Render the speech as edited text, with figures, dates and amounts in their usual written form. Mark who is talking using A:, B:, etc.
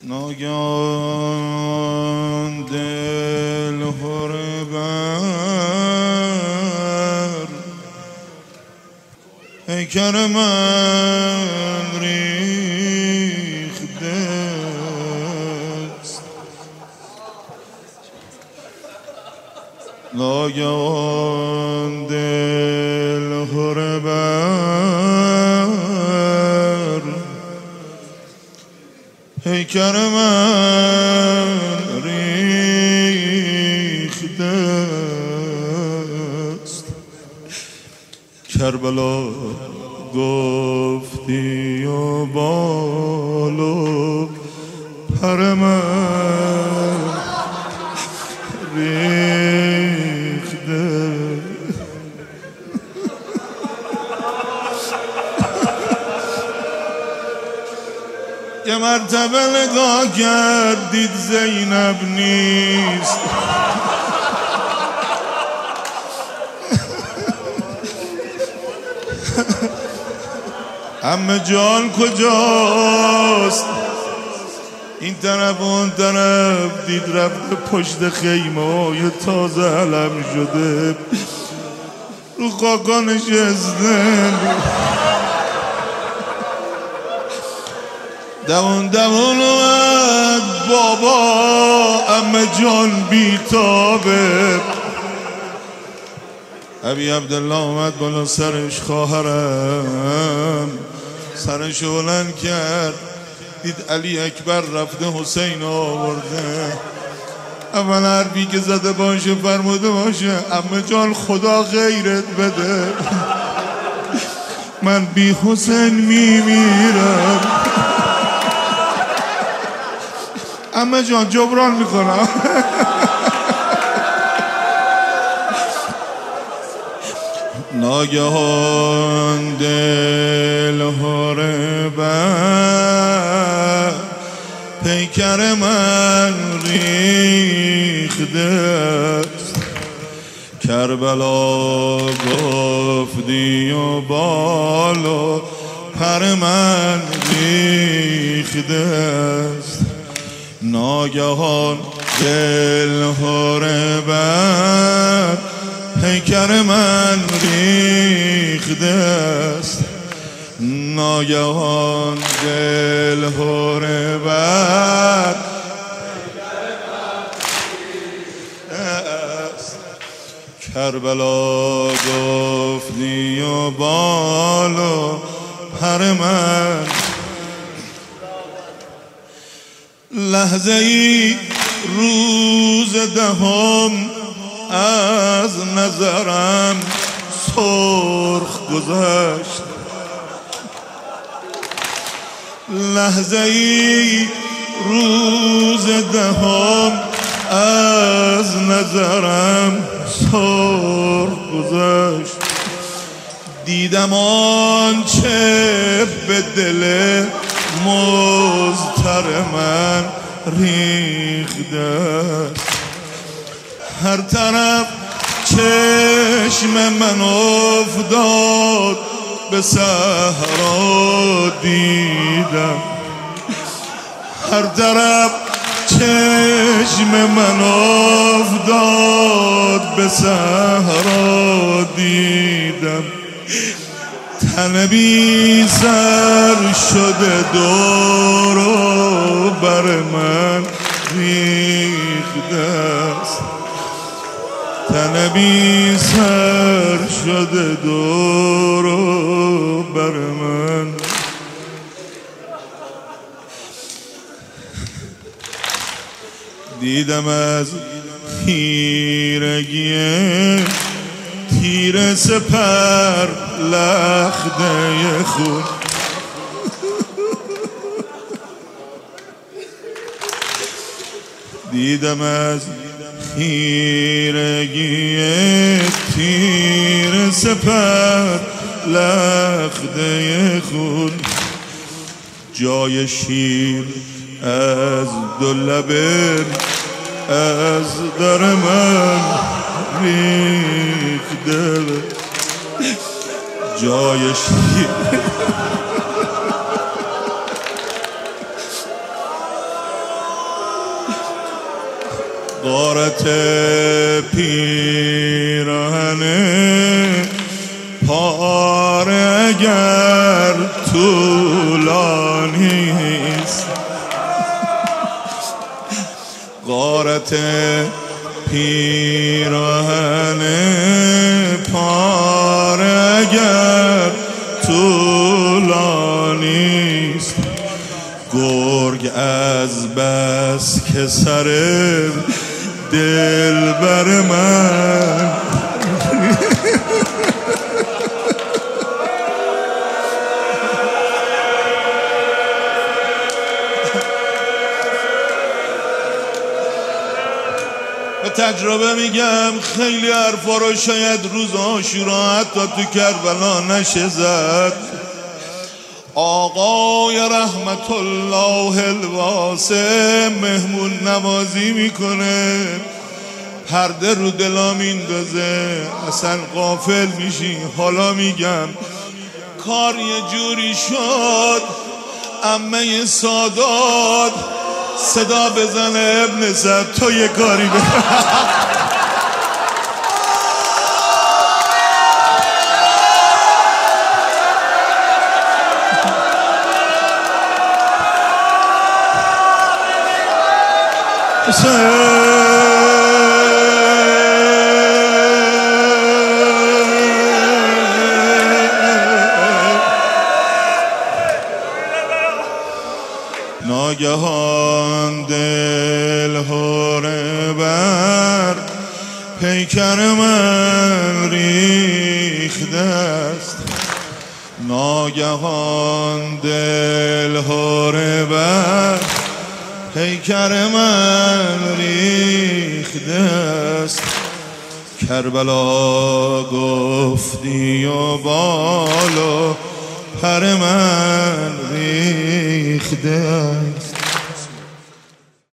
A: ناگهان دل هره بر پیکر من ریخته است. ناگهان دل هره بر پیکر من ریخته است. کربلا گفتی و بال و پر من ریخته. یه مرتبه نگاه کردید زینب نیست. عمه جان کجاست؟ این طرف و اون طرف دید رفته پشت خیمه یه تازه علم شده رو خاکا نشسته. دوون اومد بابا عمه جان بیتابه. ابی عبدالله اومد بالا سرش، خواهرم سرش بلند کرد دید علی اکبر رفته حسین آورده. اول حرفی که زده باشه فرموده باشه عمه جان خدا غیرت بده من بی حسین میمیرم. عمه جان جبران میکنم. ناگهان دل هره بر پیکر من ریخته است. کربلا گفتی و بال و پر من ریخته است. ناگهان دل هره بر پیکر من ریخته است. ناگهان دل هره بر کربلا گفتی و بال و پر من. لحظه ای روز دهم از نظرم سرخ گذشت. لحظه ای روز دهم از نظرم سرخ گذشت. دیدم آنچه به دل مضطر من ریخته است. هر طرف چشم من افتاد به صحرا دیدم. هر طرف چشم من افتاد به صحرا دیدم. تن بی سر شده دور و بر من ریخته است. تن بی سر شده دور و بر من. دیدم از خیرگی تیر سپر لخته خون. دیدم از خیرگی تیر سپر لخته خون. جای شیر از دو لبه از در من ریخته. جای شیر غارت پیرهن پاره اگر طولانیست، غارت پیرهن پاره اگر طولانیست، گرگ از بس که سر دل بر من به تجربه میگم خیلی حرفا رو شاید روز عاشورا حتی تو کربلا نشه زد. آقای رحمت الله الواسع مهمون نوازی میکنه، پرده رو دلا میندازه، اصلا غافل میشی. حالا میگم کار یه جوری شد عمه سادات صدا بزنه ابن سعد تو یه کاری بکن. ناگهان دل هوره بر پیکر من ریخته است، ناگهان دل هوره بر پیکر من ریخته است. کربلا گفتی و بال و پر من ریخته است.